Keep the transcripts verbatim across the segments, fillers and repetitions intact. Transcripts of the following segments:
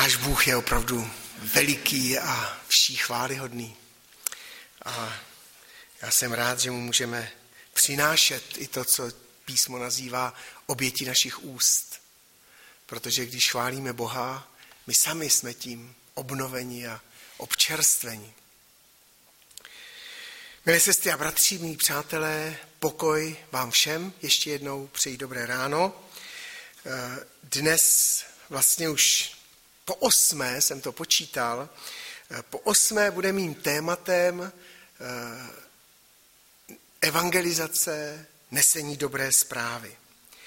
Náš Bůh je opravdu veliký a vší chvályhodný. A já jsem rád, že mu můžeme přinášet i to, co písmo nazývá oběti našich úst. Protože když chválíme Boha, my sami jsme tím obnoveni a občerstveni. Milé sestry a bratři, milí přátelé, pokoj vám všem. Ještě jednou přeji dobré ráno. Dnes vlastně už po osmé jsem to počítal. Po osmé bude mým tématem evangelizace, nesení dobré zprávy.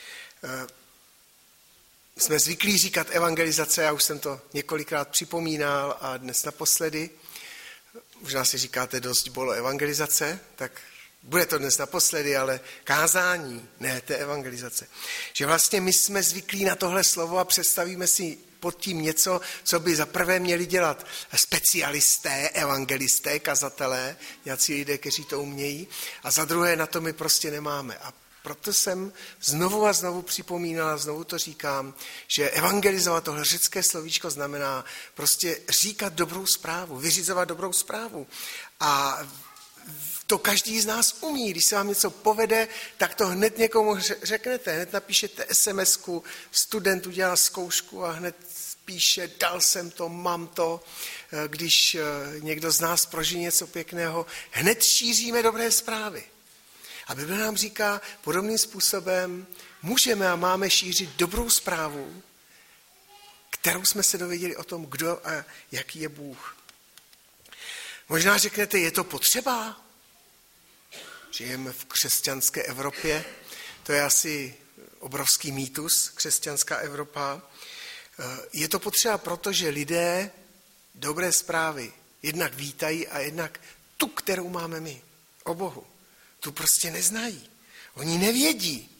Jsme zvyklí říkat evangelizace, já už jsem to několikrát připomínal a dnes naposledy. Možná si říkáte, dost bylo evangelizace, tak bude to dnes naposledy, ale kázání, ne té evangelizace. Že vlastně my jsme zvyklí na tohle slovo a představíme si pod tím něco, co by za prvé měli dělat specialisté, evangelisté, kazatelé, nějací lidé, kteří to umějí, a za druhé na to my prostě nemáme. A proto jsem znovu a znovu připomínal a znovu to říkám, že evangelizovat, tohle řecké slovíčko znamená prostě říkat dobrou zprávu, vyřizovat dobrou zprávu. A to každý z nás umí. Když se vám něco povede, tak to hned někomu řeknete. Hned napíšete es em esku, student udělal zkoušku a hned píše, dal jsem to, mám to. Když někdo z nás prožije něco pěkného, hned šíříme dobré zprávy. A Bible nám říká, podobným způsobem můžeme a máme šířit dobrou zprávu, kterou jsme se dověděli o tom, kdo a jaký je Bůh. Možná řeknete, je to potřeba? Žijeme v křesťanské Evropě, to je asi obrovský mýtus, křesťanská Evropa. Je to potřeba, protože lidé dobré zprávy jednak vítají a jednak tu, kterou máme my, o Bohu. Tu prostě neznají. Oni nevědí.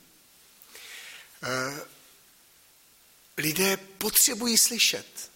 Lidé potřebují slyšet,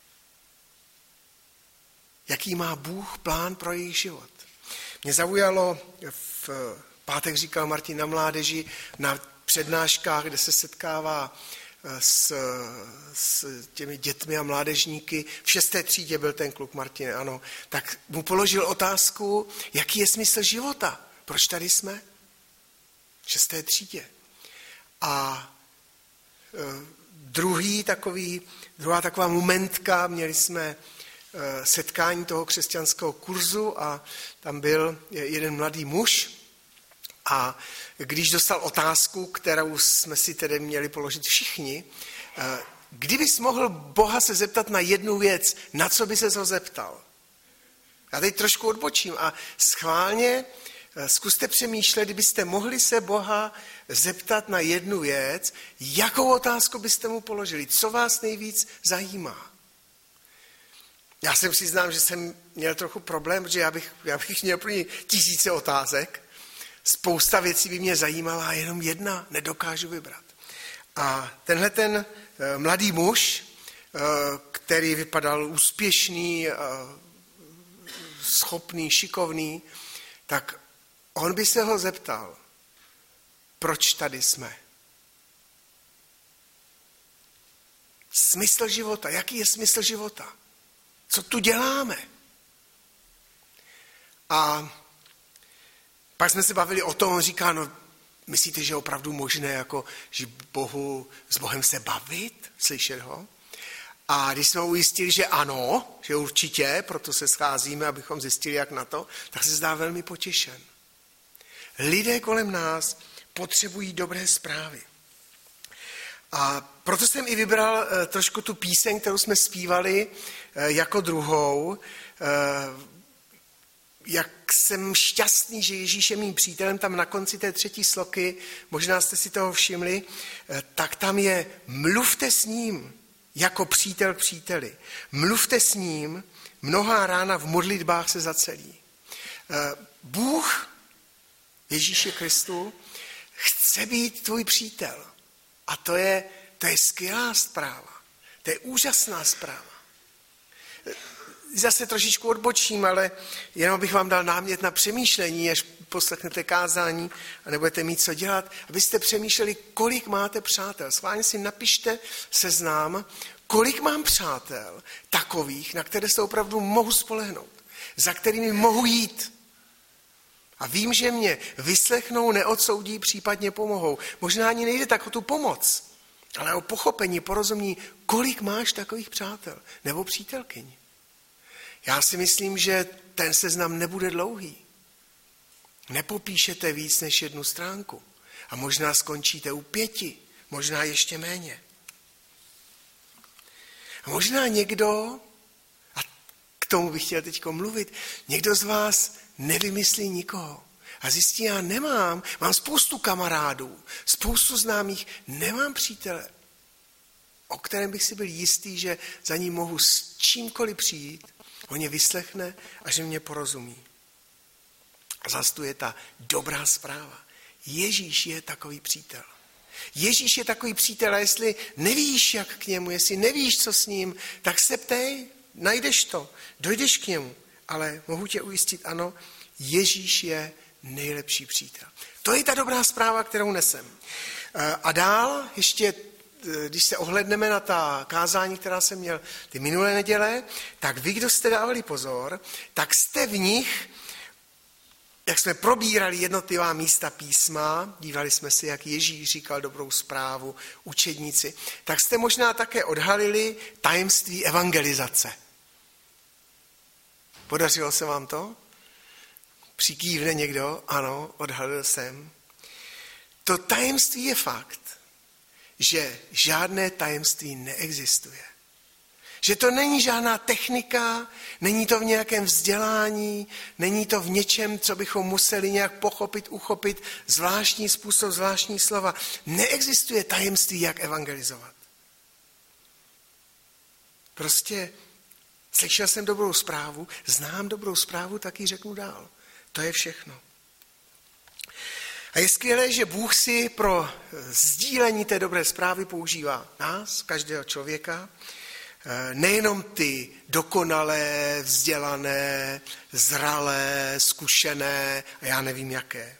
jaký má Bůh plán pro jejich život. Mě zaujalo, v pátek říkal Martin na mládeži, na přednáškách, kde se setkává s, s těmi dětmi a mládežníky, v šesté třídě byl ten kluk Martin, ano, tak mu položil otázku, jaký je smysl života. Proč tady jsme? V šesté třídě. A e, druhý takový, druhá taková momentka, měli jsme e, setkání toho křesťanského kurzu a tam byl jeden mladý muž a když dostal otázku, kterou jsme si tedy měli položit všichni, e, kdybys mohl Boha se zeptat na jednu věc, na co by ses ho zeptal? Já teď trošku odbočím a schválně zkuste přemýšlet, kdybyste mohli se Boha zeptat na jednu věc, jakou otázku byste mu položili, co vás nejvíc zajímá. Já se přiznám, že jsem měl trochu problém, protože já bych, já bych měl pro ně tisíce otázek. Spousta věcí by mě zajímala a jenom jedna nedokážu vybrat. A tenhle ten mladý muž, který vypadal úspěšný, schopný, šikovný, tak on by se ho zeptal, proč tady jsme? Smysl života. Jaký je smysl života? Co tu děláme? A pak jsme se bavili o tom, on říká, no myslíte, že je opravdu možné jako, že Bohu, s Bohem se bavit, slyšet ho? A když jsme ho ujistili, že ano, že určitě, proto se scházíme, abychom zjistili, jak na to, tak se zdá velmi potěšen. Lidé kolem nás potřebují dobré zprávy. A proto jsem i vybral trošku tu píseň, kterou jsme zpívali jako druhou. Jak jsem šťastný, že Ježíš je mým přítelem, tam na konci té třetí sloky, možná jste si toho všimli, tak tam je mluvte s ním jako přítel příteli. Mluvte s ním, mnohá rána v modlitbách se zacelí. Bůh Ježíši Kristu chce být tvůj přítel. A to je, to je skvělá zpráva. To je úžasná zpráva. zase trošičku odbočím, ale jenom bych vám dal námět na přemýšlení, až poslechnete kázání a nebudete mít co dělat, abyste přemýšleli, kolik máte přátel. Schválně si napište seznam, kolik mám přátel takových, na které se opravdu mohu spolehnout, za kterými mohu jít. A vím, že mě vyslechnou, neodsoudí, případně pomohou. Možná ani nejde tak o tu pomoc, ale o pochopení, porozumění, kolik máš takových přátel nebo přítelkyň. Já si myslím, že ten seznam nebude dlouhý. Nepopíšete víc než jednu stránku. A možná skončíte u pěti, možná ještě méně. A možná někdo, a k tomu bych chtěl teď mluvit, někdo z vás nevymyslí nikoho. A zjistí, já nemám, mám spoustu kamarádů, spoustu známých, nemám přítele, o kterém bych si byl jistý, že za ním mohu s čímkoliv přijít, on mě vyslechne a že mě porozumí. A zase tu je ta dobrá zpráva. Ježíš je takový přítel. Ježíš je takový přítel a jestli nevíš, jak k němu, jestli nevíš, co s ním, tak se ptej, najdeš to, dojdeš k němu. Ale mohu tě ujistit, ano, Ježíš je nejlepší přítel. To je ta dobrá zpráva, kterou nesem. A dál ještě, když se ohledneme na ta kázání, která jsem měl ty minulé neděle, tak vy, kdo jste dávali pozor, tak jste v nich, jak jsme probírali jednotlivá místa písma, dívali jsme si, jak Ježíš říkal dobrou zprávu učedníci, tak jste možná také odhalili tajemství evangelizace. Podařilo se vám to? Přikývne někdo? Ano, odhalil jsem. To tajemství je fakt, že žádné tajemství neexistuje. Že to není žádná technika, není to v nějakém vzdělání, není to v něčem, co bychom museli nějak pochopit, uchopit, zvláštní způsob, zvláštní slova. Neexistuje tajemství, jak evangelizovat. Prostě slyšel jsem dobrou zprávu, znám dobrou zprávu, tak ji řeknu dál. To je všechno. A je skvělé, že Bůh si pro sdílení té dobré zprávy používá nás, každého člověka, nejenom ty dokonalé, vzdělané, zralé, zkušené a já nevím jaké.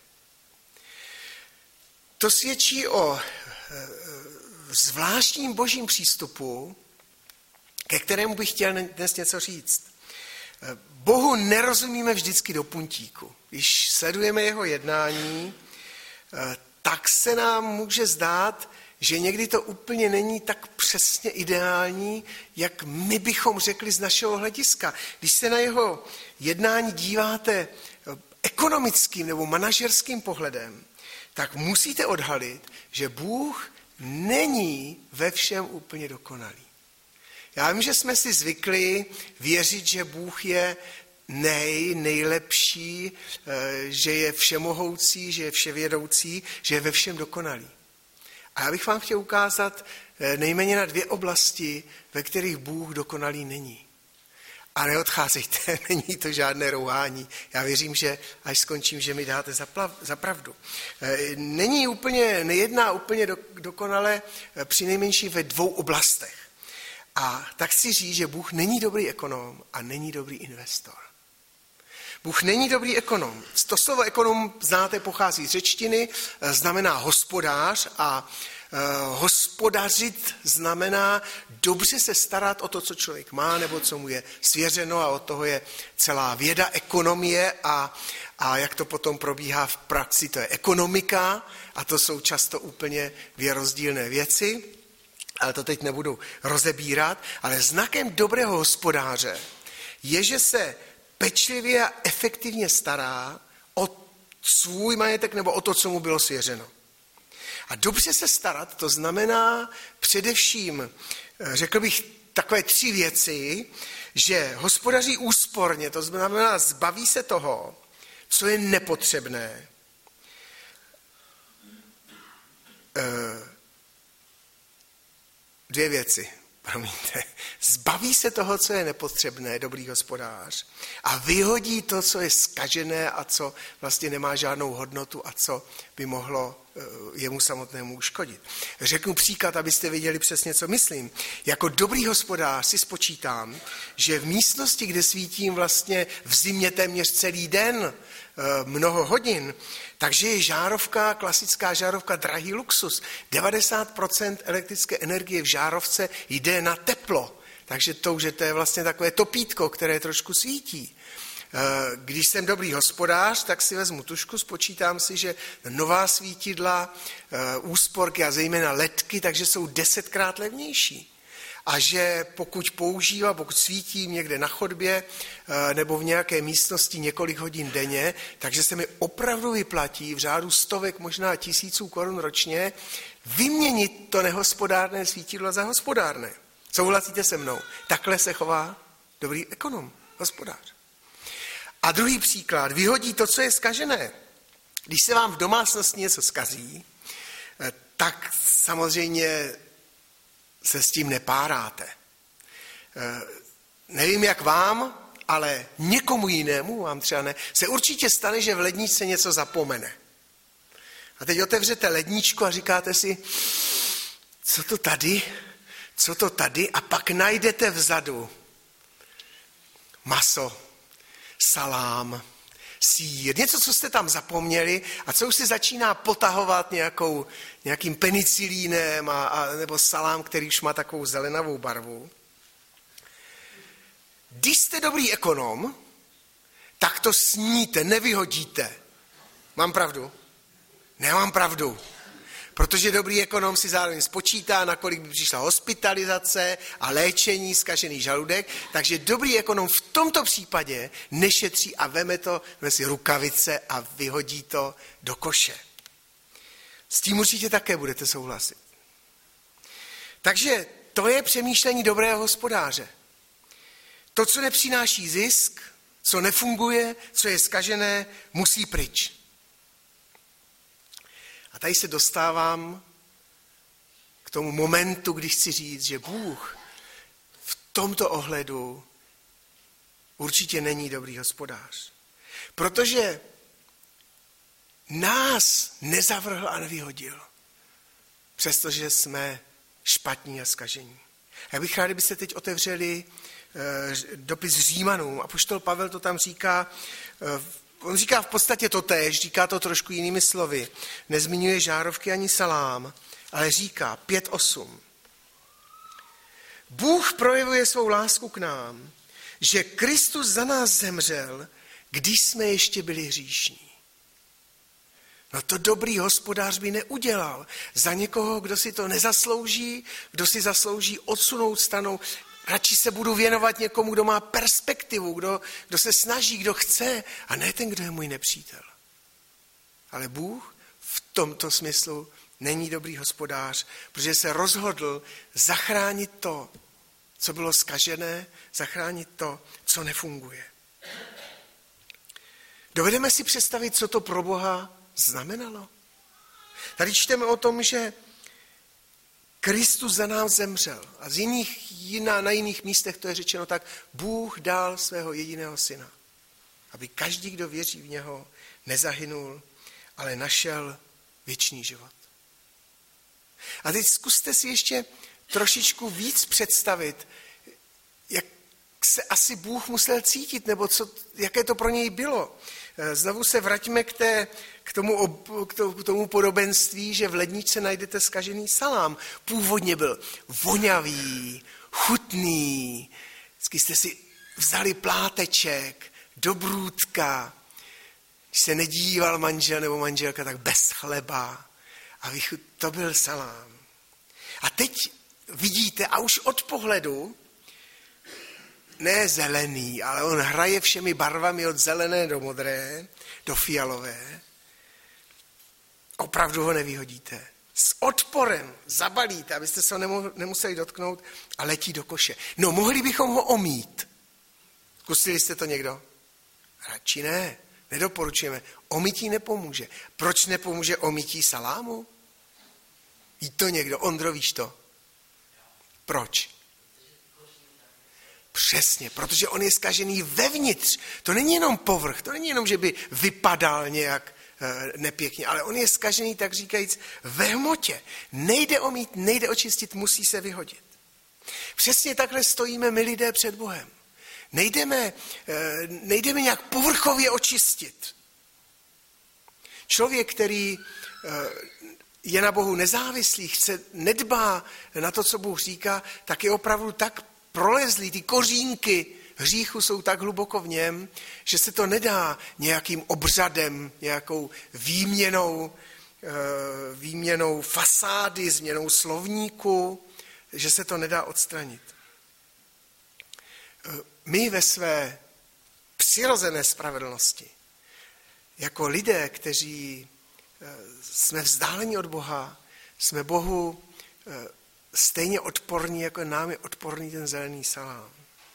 To svědčí o zvláštním božím přístupu, ke kterému bych chtěl dnes něco říct. Bohu nerozumíme vždycky do puntíku. Když sledujeme jeho jednání, tak se nám může zdát, že někdy to úplně není tak přesně ideální, jak my bychom řekli z našeho hlediska. Když se na jeho jednání díváte ekonomickým nebo manažerským pohledem, tak musíte odhalit, že Bůh není ve všem úplně dokonalý. Já vím, že jsme si zvykli věřit, že Bůh je nej, nejlepší, že je všemohoucí, že je vševědoucí, že je ve všem dokonalý. A já bych vám chtěl ukázat nejméně na dvě oblasti, ve kterých Bůh dokonalý není. A neodcházejte, není to žádné rouhání. Já věřím, že až skončím, že mi dáte za pravdu. Není úplně, nejedná úplně dokonale přinejmenším ve dvou oblastech. A tak chci říct, že Bůh není dobrý ekonom a není dobrý investor. Bůh není dobrý ekonom. To slovo ekonom, znáte, pochází z řečtiny, znamená hospodář a e, hospodařit znamená dobře se starat o to, co člověk má nebo co mu je svěřeno a od toho je celá věda, ekonomie a, a jak to potom probíhá v praxi, to je ekonomika a to jsou často úplně dvě rozdílné věci, ale to teď nebudu rozebírat, ale znakem dobrého hospodáře je, že se pečlivě a efektivně stará o svůj majetek nebo o to, co mu bylo svěřeno. A dobře se starat, to znamená především, řekl bych, takové tři věci, že hospodaří úsporně, to znamená zbaví se toho, co je nepotřebné. Dvě věci. Promiňte, zbaví se toho, co je nepotřebné, dobrý hospodář, a vyhodí to, co je zkažené a co vlastně nemá žádnou hodnotu a co by mohlo jemu samotnému uškodit. Řeknu příklad, abyste věděli přesně, co myslím. Jako dobrý hospodář si spočítám, že v místnosti, kde svítím vlastně v zimě téměř celý den, mnoho hodin, takže je žárovka, klasická žárovka, drahý luxus. devadesát procent elektrické energie v žárovce jde na teplo. Takže to už je, to je vlastně takové topítko, které trošku svítí. Když jsem dobrý hospodář, tak si vezmu tužku, spočítám si, že nová svítidla, úsporky a zejména ledky, takže jsou desetkrát levnější. A že pokud používám, pokud svítím někde na chodbě nebo v nějaké místnosti několik hodin denně, takže se mi opravdu vyplatí v řádu stovek, možná tisíců korun ročně vyměnit to nehospodárné svítidlo za hospodárné. Souhlasíte se mnou? Takhle se chová dobrý ekonom, hospodář. A druhý příklad, vyhodí to, co je zkažené. Když se vám v domácnosti něco zkazí, tak samozřejmě se s tím nepáráte. Nevím, jak vám, ale někomu jinému, vám třeba ne, se určitě stane, že v ledničce něco zapomene. A teď otevřete ledničku a říkáte si, co to tady, co to tady, a pak najdete vzadu maso, salám, sýr, něco, co jste tam zapomněli a co už se začíná potahovat nějakou, nějakým penicilínem a, a, nebo salám, který už má takovou zelenavou barvu. Když jste dobrý ekonom, tak to sníte, nevyhodíte. Mám pravdu? Nemám pravdu. Protože dobrý ekonom si zároveň spočítá, nakolik by přišla hospitalizace a léčení zkažený žaludek, takže dobrý ekonom v tomto případě nešetří a veme to, veme si rukavice a vyhodí to do koše. S tím určitě také budete souhlasit. Takže to je přemýšlení dobrého hospodáře. To, co nepřináší zisk, co nefunguje, co je zkažené, musí pryč. A tady se dostávám k tomu momentu, kdy chci říct, že Bůh v tomto ohledu určitě není dobrý hospodář. Protože nás nezavrhl a nevyhodil, přestože jsme špatní a zkažení. Já bych rád, kdybyste teď otevřeli dopis Římanům. Apoštol Pavel to tam říká, on říká v podstatě to též, říká to trošku jinými slovy. Nezmiňuje žárovky ani salám, ale říká pět osm. Bůh projevuje svou lásku k nám, že Kristus za nás zemřel, když jsme ještě byli hříšní. No to dobrý hospodář by neudělal za někoho, kdo si to nezaslouží, kdo si zaslouží odsunout stranou. Radši se budu věnovat někomu, kdo má perspektivu, kdo, kdo se snaží, kdo chce, a ne ten, kdo je můj nepřítel. Ale Bůh v tomto smyslu není dobrý hospodář, protože se rozhodl zachránit to, co bylo zkažené, zachránit to, co nefunguje. Dovedeme si představit, co to pro Boha znamenalo? Tady čteme o tom, že Kristus za nás zemřel. A z jiných, jiná, na jiných místech to je řečeno tak, Bůh dal svého jediného syna, aby každý, kdo věří v něho, nezahynul, ale našel věčný život. A teď zkuste si ještě trošičku víc představit, jak se asi Bůh musel cítit, nebo co, jaké to pro něj bylo. Znovu se vraťme k, té, k, tomu, k tomu podobenství, že v ledničce najdete zkažený salám. Původně byl vonavý, chutný. Vždycky jste si vzali pláteček do brůdka. Když se nedíval manžel nebo manželka, tak bez chleba. A vychut, to byl salám. A teď vidíte, a už od pohledu, ne zelený, ale on hraje všemi barvami od zelené do modré, do fialové. Opravdu ho nevyhodíte. S odporem zabalíte, abyste se ho nemuseli dotknout, a letí do koše. No, mohli bychom ho omít. Zkusili jste to někdo? Radši ne, nedoporučujeme. Omytí nepomůže. Proč nepomůže omytí salámu? Ví to někdo? Ondro, víš to? Proč? Přesně, protože on je zkažený vevnitř. To není jenom povrch, to není jenom, že by vypadal nějak nepěkně, ale on je zkažený, tak říkajíc, ve hmotě. Nejde omít, nejde očistit, musí se vyhodit. Přesně takhle stojíme my lidé před Bohem. Nejdeme, nejdeme nějak povrchově očistit. Člověk, který je na Bohu nezávislý, chce, nedbá na to, co Bůh říká, tak je opravdu tak prolezlý, ty kořínky hříchu jsou tak hluboko v něm, že se to nedá nějakým obřadem, nějakou výměnou, výměnou fasády, změnou slovníku, že se to nedá odstranit. My ve své přirozené spravedlnosti, jako lidé, kteří jsme vzdáleni od Boha, jsme Bohu stejně odporní, jako nám je odporný ten zelený salám.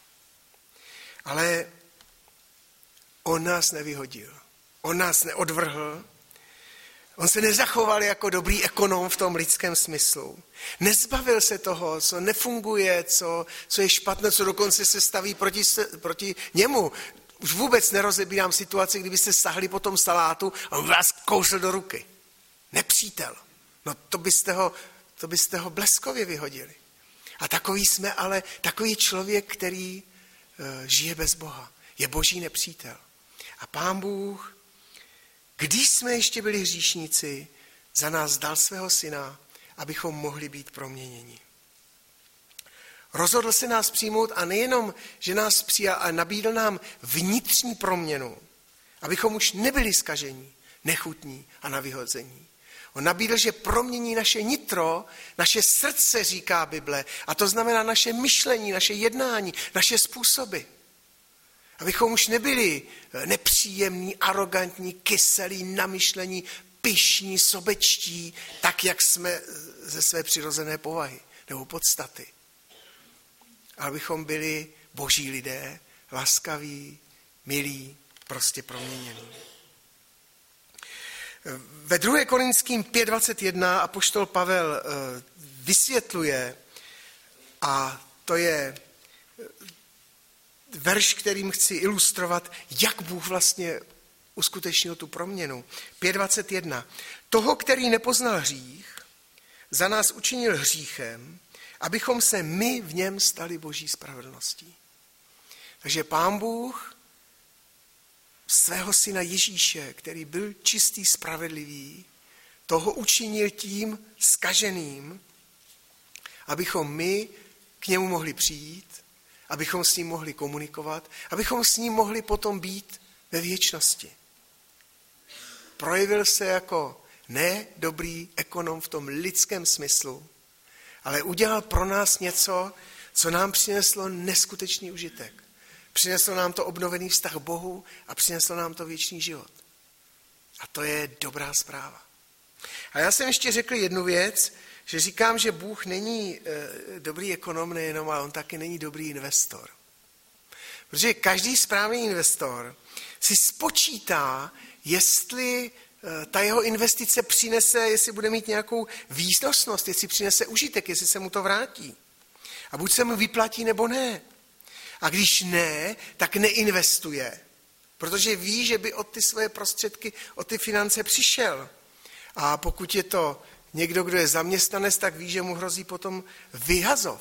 Ale on nás nevyhodil, on nás neodvrhl, on se nezachoval jako dobrý ekonom v tom lidském smyslu. Nezbavil se toho, co nefunguje, co, co je špatné, co dokonce se staví proti, proti němu. Už vůbec nerozebírám situaci, kdybyste sahli po tom salátu a on vás kousl do ruky. Nepřítel. No to byste ho, to byste ho bleskově vyhodili. A takový jsme ale, takový člověk, který uh, žije bez Boha. Je boží nepřítel. A Pán Bůh, když jsme ještě byli hříšníci, za nás dal svého syna, abychom mohli být proměněni. Rozhodl se nás přijmout a nejenom, že nás přijal, ale nabídl nám vnitřní proměnu, abychom už nebyli zkažení, nechutní a na vyhození. On nabídl, že promění naše nitro, naše srdce, říká Bible, a to znamená naše myšlení, naše jednání, naše způsoby. Abychom už nebyli nepříjemní, arrogantní, kyselí, namyšlení, pyšní, sobečtí, tak, jak jsme ze své přirozené povahy nebo podstaty. Abychom byli boží lidé, laskaví, milí, prostě proměnění. Ve druhé Korinským pět dvacet jedna apoštol Pavel vysvětluje, a to je verš, kterým chci ilustrovat, jak Bůh vlastně uskutečnil tu proměnu. pět dvacet jedna. Toho, který nepoznal hřích, za nás učinil hříchem, abychom se my v něm stali boží spravedlností. Takže Pán Bůh svého syna Ježíše, který byl čistý, spravedlivý, toho učinil tím zkaženým, abychom my k němu mohli přijít, abychom s ním mohli komunikovat, abychom s ním mohli potom být ve věčnosti. Projevil se jako ne dobrý ekonom v tom lidském smyslu, ale udělal pro nás něco, co nám přineslo neskutečný užitek. Přineslo nám to obnovený vztah k Bohu a přineslo nám to věčný život. A to je dobrá zpráva. A já jsem ještě řekl jednu věc, že říkám, že Bůh není e, dobrý ekonom nejenom, ale on taky není dobrý investor. Protože každý správný investor si spočítá, jestli e, ta jeho investice přinese, jestli bude mít nějakou výnosnost, jestli přinese užitek, jestli se mu to vrátí. A buď se mu vyplatí, nebo ne. A když ne, tak neinvestuje, protože ví, že by o ty svoje prostředky, o ty finance přišel. A pokud je to někdo, kdo je zaměstnanec, tak ví, že mu hrozí potom vyhazov.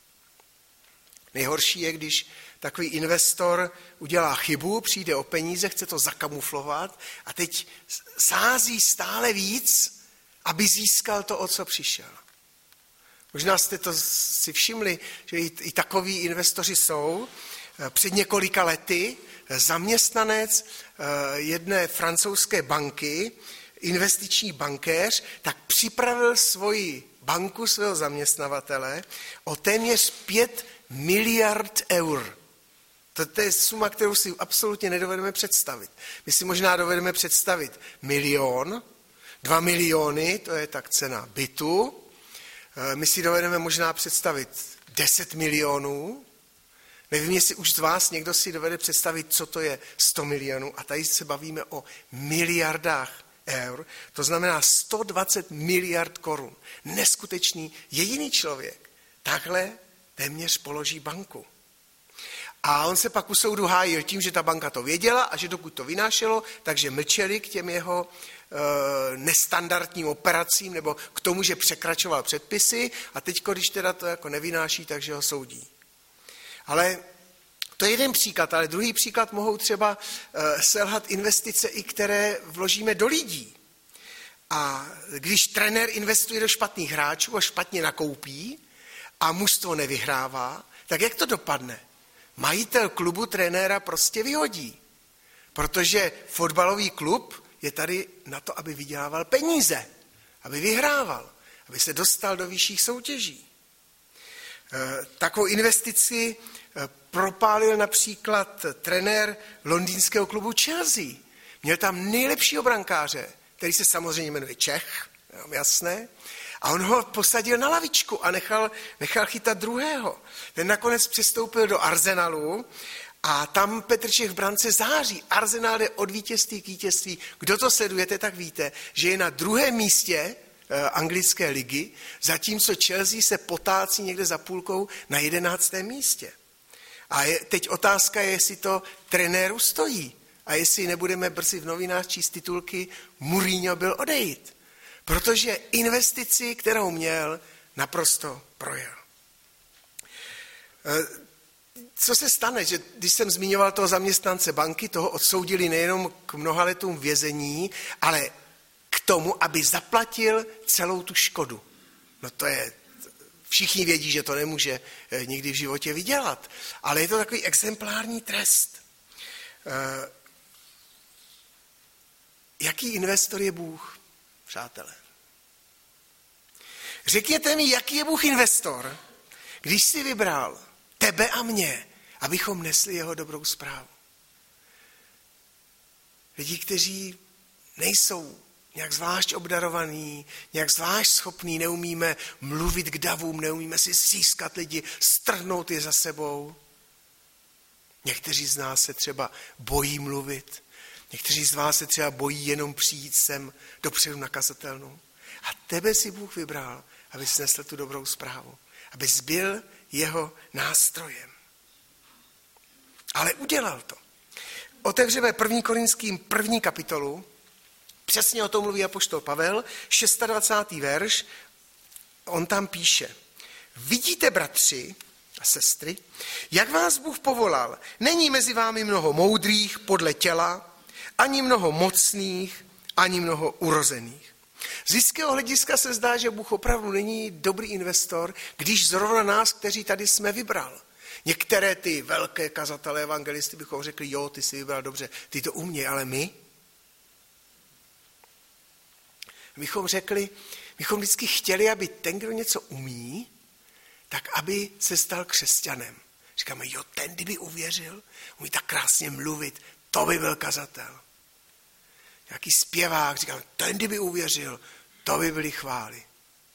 Nejhorší je, když takový investor udělá chybu, přijde o peníze, chce to zakamuflovat a teď sází stále víc, aby získal to, o co přišel. Možná jste to si všimli, že i, i takoví investoři jsou. Před několika lety zaměstnanec jedné francouzské banky, investiční bankéř, tak připravil svoji banku, svého zaměstnavatele o téměř pět miliard eur. To, to je suma, kterou si absolutně nedovedeme představit. My si možná dovedeme představit milion, dva miliony, to je tak cena bytu. My si dovedeme možná představit deset milionů. Nevím, jestli už z vás někdo si dovede představit, co to je sto milionů. A tady se bavíme o miliardách eur. To znamená sto dvacet miliard korun. Neskutečný jediný člověk takhle téměř položí banku. A on se pak u soudu hájil tím, že ta banka to věděla a že dokud to vynášelo, takže mlčeli k těm jeho e, nestandardním operacím nebo k tomu, že překračoval předpisy a teď, když teda to jako nevynáší, takže ho soudí. Ale to je jeden příklad, ale druhý příklad mohou třeba e, selhat investice, i které vložíme do lidí. A když trenér investuje do špatných hráčů a špatně nakoupí a mužstvo nevyhrává, tak jak to dopadne? Majitel klubu trenéra prostě vyhodí, protože fotbalový klub je tady na to, aby vydělával peníze, aby vyhrával, aby se dostal do vyšších soutěží. E, takovou investici propálil například trenér londýnského klubu Chelsea. Měl tam nejlepšího brankáře, který se samozřejmě jmenuje Čech, jasné, a on ho posadil na lavičku a nechal, nechal chytat druhého. Ten nakonec přestoupil do Arsenalu a tam Petr Čech v brance září. Arsenal je od vítězství k vítězství. Kdo to sledujete, tak víte, že je na druhém místě eh, anglické ligy, zatímco Chelsea se potácí někde za půlkou na jedenáctém místě. A je, teď otázka je, jestli to trenéru stojí a jestli nebudeme brzy v novinách číst titulky Mourinho byl odejít. Protože investici, kterou měl, naprosto projel. Co se stane, že když jsem zmiňoval toho zaměstnance banky, toho odsoudili nejenom k mnoha letům vězení, ale k tomu, aby zaplatil celou tu škodu. No to je, všichni vědí, že to nemůže nikdy v životě vydělat, ale je to takový exemplární trest. Jaký investor je Bůh? Přátelé. Řekněte mi, jaký je Bůh investor, když si vybral tebe a mě, abychom nesli jeho dobrou zprávu. Lidi, kteří nejsou nějak zvlášť obdarovaní, nějak zvlášť schopní, neumíme mluvit k davům, neumíme si získat lidi, strhnout je za sebou. Někteří z nás se třeba bojí mluvit, někteří z vás se třeba bojí jenom přijít sem dopředu na kazatelnu. A tebe si Bůh vybral, aby snesl tu dobrou zprávu, aby byl jeho nástrojem. Ale udělal to. Otevřeme první Korinským první kapitolu, přesně o tom mluví apoštol Pavel, dvacátý šestý verš, on tam píše: Vidíte, bratři a sestry, jak vás Bůh povolal. Není mezi vámi mnoho moudrých podle těla, ani mnoho mocných, ani mnoho urozených. Z lidského hlediska se zdá, že Bůh opravdu není dobrý investor, když zrovna nás, kteří tady jsme, vybral. Některé ty velké kazatelé, evangelisty bychom řekli, jo, ty jsi vybral dobře, ty to umějí, ale my? Bychom řekli, bychom vždycky chtěli, aby ten, kdo něco umí, tak aby se stal křesťanem. Říkáme, jo, ten, kdyby uvěřil, umí tak krásně mluvit, to by byl kazatel. Nějaký zpěvák, říkám, ten, kdyby uvěřil, to by byly chvály.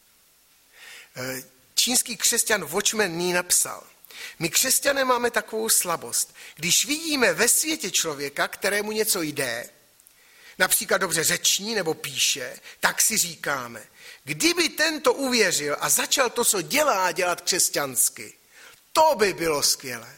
Čínský křesťan Watchman Nee napsal: My křesťané máme takovou slabost. Když vidíme ve světě člověka, kterému něco jde, například dobře řeční nebo píše, tak si říkáme, kdyby tento uvěřil a začal to, co dělá, dělat křesťansky, to by bylo skvělé.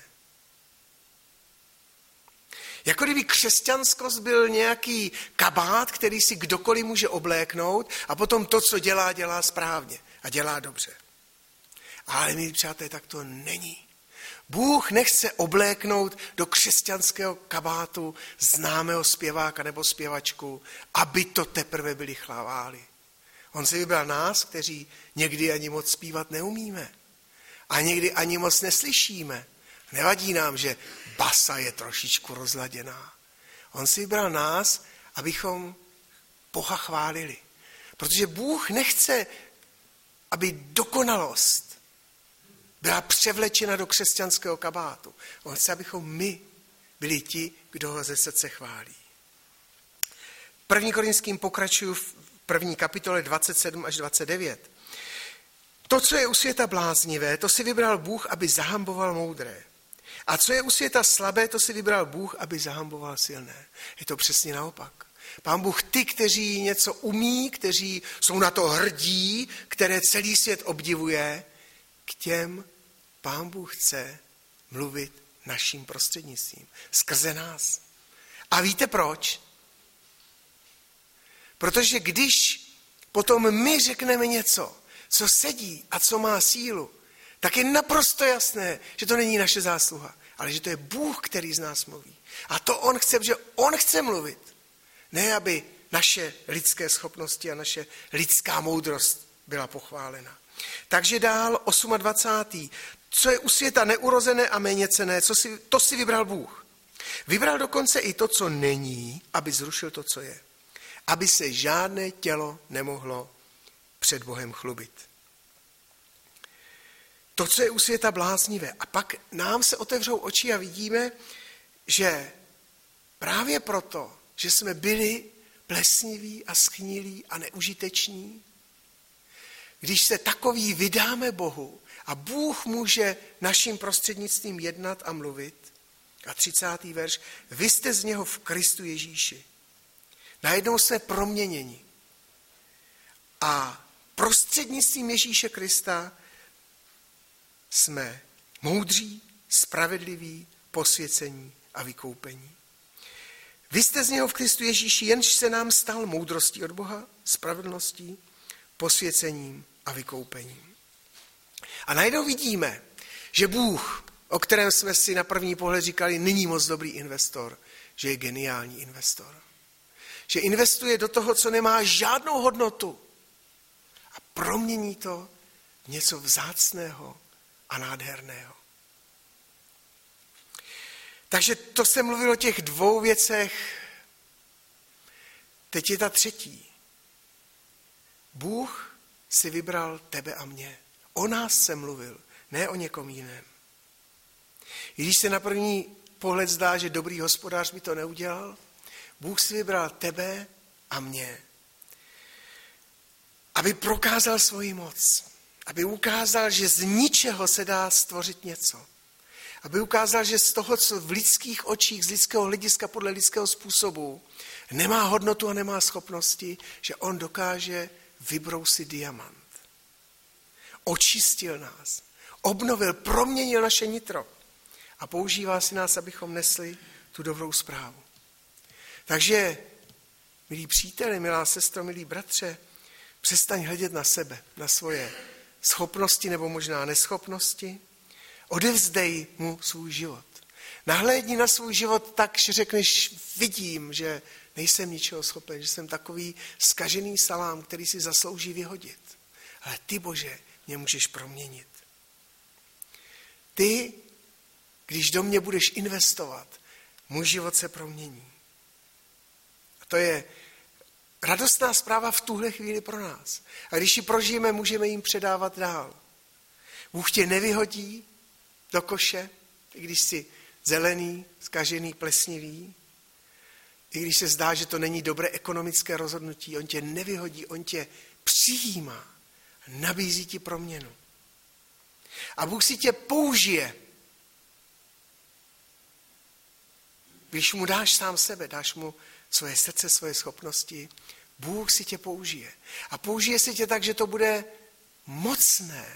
Jako kdyby křesťanskost byl nějaký kabát, který si kdokoliv může obléknout a potom to, co dělá, dělá správně a dělá dobře. Ale milí přátelé, tak to není. Bůh nechce obléknout do křesťanského kabátu známého zpěváka nebo zpěvačku, aby to teprve byli chvály. On si vybral nás, kteří někdy ani moc zpívat neumíme a někdy ani moc neslyšíme. Nevadí nám, že basa je trošičku rozladěná. On si vybral nás, abychom Boha chválili. Protože Bůh nechce, aby dokonalost byla převlečena do křesťanského kabátu. On chce, abychom my byli ti, kdo ho ze srdce chválí. První Korinským pokračuju v první kapitole dvacet sedm až dvacet devět. To, co je u světa bláznivé, to si vybral Bůh, aby zahamboval moudré. A co je u světa slabé, to si vybral Bůh, aby zahamboval silné. Je to přesně naopak. Pán Bůh ty, kteří něco umí, kteří jsou na to hrdí, které celý svět obdivuje, k těm Pán Bůh chce mluvit naším prostřednictvím, skrze nás. A víte proč? Protože když potom my řekneme něco, co sedí a co má sílu, tak je naprosto jasné, že to není naše zásluha, ale že to je Bůh, který z nás mluví. A to on chce, protože on chce mluvit. Ne, aby naše lidské schopnosti a naše lidská moudrost byla pochválena. Takže dál dvacátý osmý Co je u světa neurozené a méněcenné, co si, to si vybral Bůh. Vybral dokonce i to, co není, aby zrušil to, co je. Aby se žádné tělo nemohlo před Bohem chlubit. To, co je u světa bláznivé. A pak nám se otevřou oči a vidíme, že právě proto, že jsme byli plesniví a schnilí a neužiteční, když se takový vydáme Bohu a Bůh může naším prostřednictvím jednat a mluvit, a třicátý verš, vy jste z něho v Kristu Ježíši. Najednou jsme proměněni. A prostřednictvím Ježíše Krista jsme moudří, spravedliví, posvěcení a vykoupení. Vy jste z něho v Kristu Ježíši, jenž se nám stal moudrostí od Boha, spravedlností, posvěcením a vykoupením. A najednou vidíme, že Bůh, o kterém jsme si na první pohled říkali, není moc dobrý investor, že je geniální investor. Že investuje do toho, co nemá žádnou hodnotu a promění to v něco vzácného a nádherného. Takže to jsem mluvil o těch dvou věcech. Teď je ta třetí. Bůh si vybral tebe a mě. O nás jsem mluvil, ne o někom jiném. I když se na první pohled zdá, že dobrý hospodář by to neudělal, Bůh si vybral tebe a mě. Aby prokázal svoji moc. Aby ukázal, že z ničeho se dá stvořit něco. Aby ukázal, že z toho, co v lidských očích, z lidského hlediska, podle lidského způsobu, nemá hodnotu a nemá schopnosti, že on dokáže vybrousit diamant. Očistil nás, obnovil, proměnil naše nitro a používá si nás, abychom nesli tu dobrou zprávu. Takže, milí příteli, milá sestro, milí bratře, přestaň hledět na sebe, na svoje schopnosti nebo možná neschopnosti. Odevzdej mu svůj život. Nahlédni na svůj život tak, že řekneš, vidím, že nejsem ničeho schopen, že jsem takový zkažený salám, který si zaslouží vyhodit. Ale ty, Bože, mě můžeš proměnit. Ty, když do mě budeš investovat, můj život se promění. A to je radostná zpráva v tuhle chvíli pro nás. A když ji prožijeme, můžeme jim předávat dál. Bůh tě nevyhodí do koše, i když jsi zelený, zkažený, plesnivý, i když se zdá, že to není dobré ekonomické rozhodnutí, on tě nevyhodí, on tě přijímá, nabízí ti proměnu. A Bůh si tě použije, když mu dáš sám sebe, dáš mu svoje srdce, svoje schopnosti, Bůh si tě použije. A použije si tě tak, že to bude mocné.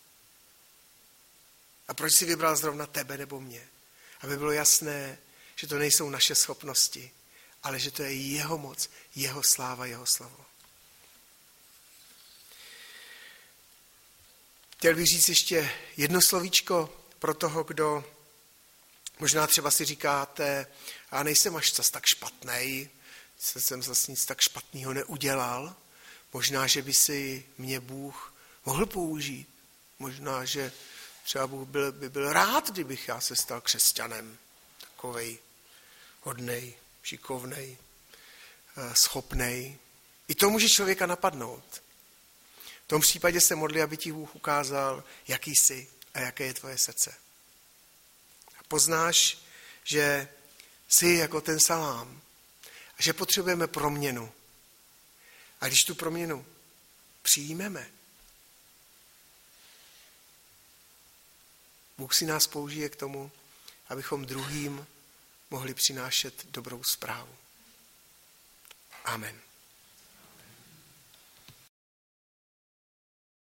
A proč si vybral zrovna tebe nebo mě? Aby bylo jasné, že to nejsou naše schopnosti, ale že to je jeho moc, jeho sláva, jeho slovo. Chtěl bych říct ještě jedno slovíčko pro toho, kdo možná třeba si říkáte, a nejsem až zas tak špatnej, jsem zase nic tak špatného neudělal. Možná, že by si mě Bůh mohl použít. Možná, že třeba Bůh byl, by byl rád, kdybych já se stal křesťanem. Takovej hodnej, šikovnej, schopnej. I to může člověka napadnout. V tom případě se modlí, aby ti Bůh ukázal, jaký jsi a jaké je tvoje srdce. A poznáš, že jsi jako ten salám a že potřebujeme proměnu. A když tu proměnu přijmeme, Bůh si nás použije k tomu, abychom druhým mohli přinášet dobrou zprávu. Amen.